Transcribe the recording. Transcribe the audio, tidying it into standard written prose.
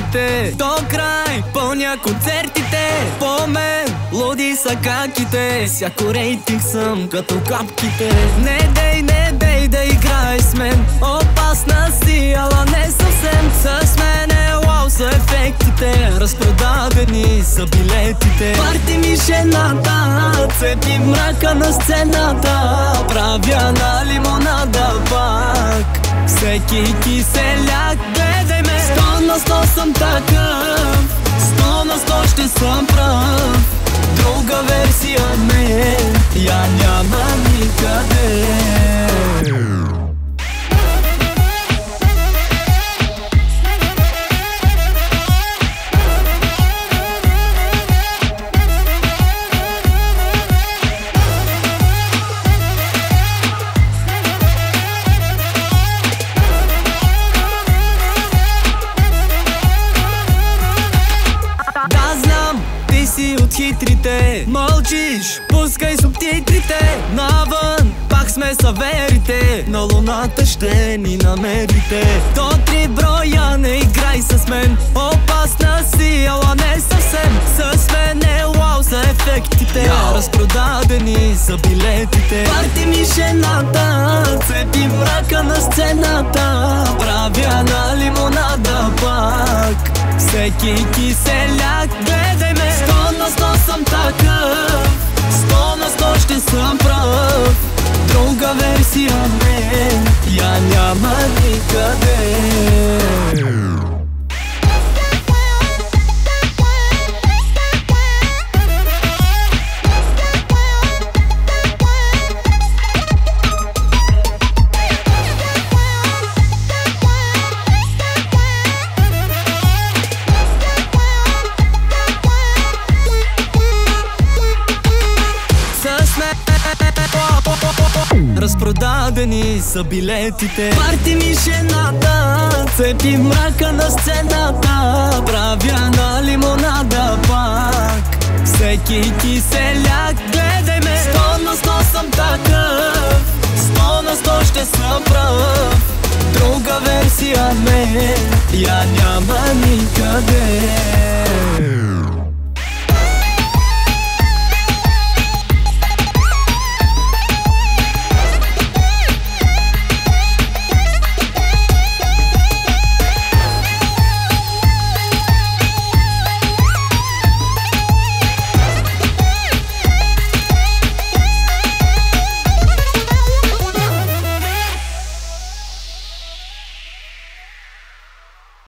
печалбите. До край пълня концертите. По мен луди са каките. Всяко рейтинг съм като капките. Не дей да играй с мен. Опасна си, ала не съвсем. С мен е вау са ефектите. Разпродадени са билетите. Парти ми жената, цепи мрака на сцената. Правя на лимонада пак. Всеки киселяк, гледай ме. 100 съм такъв, 100 ще съм прав. Друга версия ме, я няма никъде. Си от хитрите, мълчиш, пускай субтитрите. Навън пак сме саверите, на луната ще ни намерите. До 3 броя не играй с мен. Опасна си, ала не съвсем. С мен е вау са ефектите. Разпродадени са билетите. Парти ми жената, цепи мрака на сцената. Правя на лимонада пак. Всеки киселяк, гледай ме. 100 съм такъв, 100 ще съм прав. Друга версия ме, я няма никъде. Разпродадени са билетите. Парти ми жената, цепи мрака на сцената. Правя на лимонада пак. Всеки киселяк, гледай ме. 100 съм такъв, 100 ще съм прав. Друга версия ме, я няма никъде.